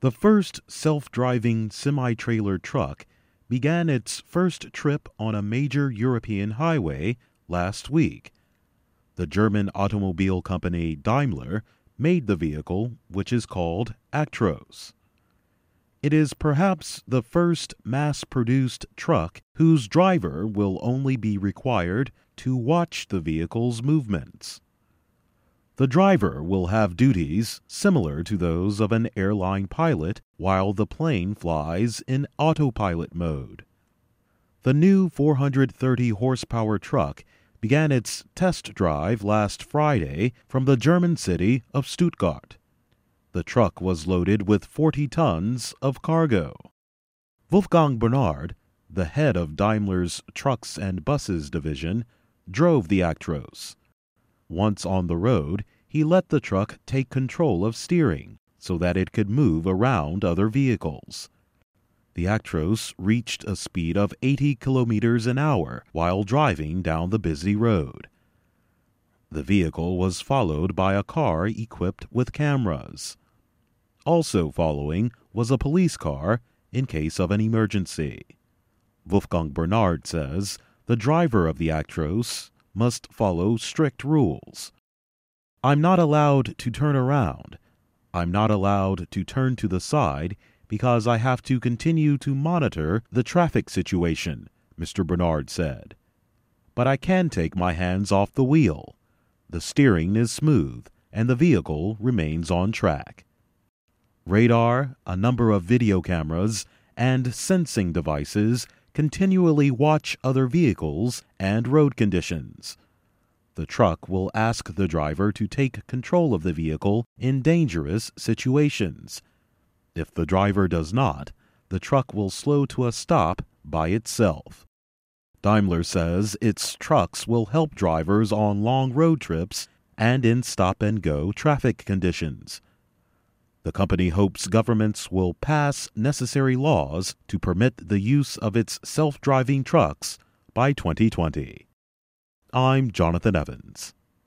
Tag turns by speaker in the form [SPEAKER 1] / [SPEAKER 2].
[SPEAKER 1] The first self-driving semi-trailer truck began its first trip on a major European highway last week. The German automobile company Daimler made the vehicle, which is called Actros. It is perhaps the first mass-produced truck whose driver will only be required to watch the vehicle's movements. The driver will have duties similar to those of an airline pilot while the plane flies in autopilot mode. The new 430-horsepower truck began its test drive last Friday from the German city of Stuttgart. The truck was loaded with 40 tons of cargo. Wolfgang Bernard, the head of Daimler's Trucks and Buses division, drove the Actros. Once on the road, he let the truck take control of steering so that it could move around other vehicles. The Actros reached a speed of 80 kilometers an hour while driving down the busy road. The vehicle was followed by a car equipped with cameras. Also following was a police car in case of an emergency. Wolfgang Bernard says the driver of the Actros must follow strict rules. "I'm not allowed to turn around. I'm not allowed to turn to the side because I have to continue to monitor the traffic situation," Mr. Bernard said. "But I can take my hands off the wheel. The steering is smooth and the vehicle remains on track." Radar, a number of video cameras, and sensing devices continually watch other vehicles and road conditions. The truck will ask the driver to take control of the vehicle in dangerous situations. If the driver does not, the truck will slow to a stop by itself. Daimler says its trucks will help drivers on long road trips and in stop-and-go traffic conditions. The company hopes governments will pass necessary laws to permit the use of its self-driving trucks by 2020. I'm Jonathan Evans.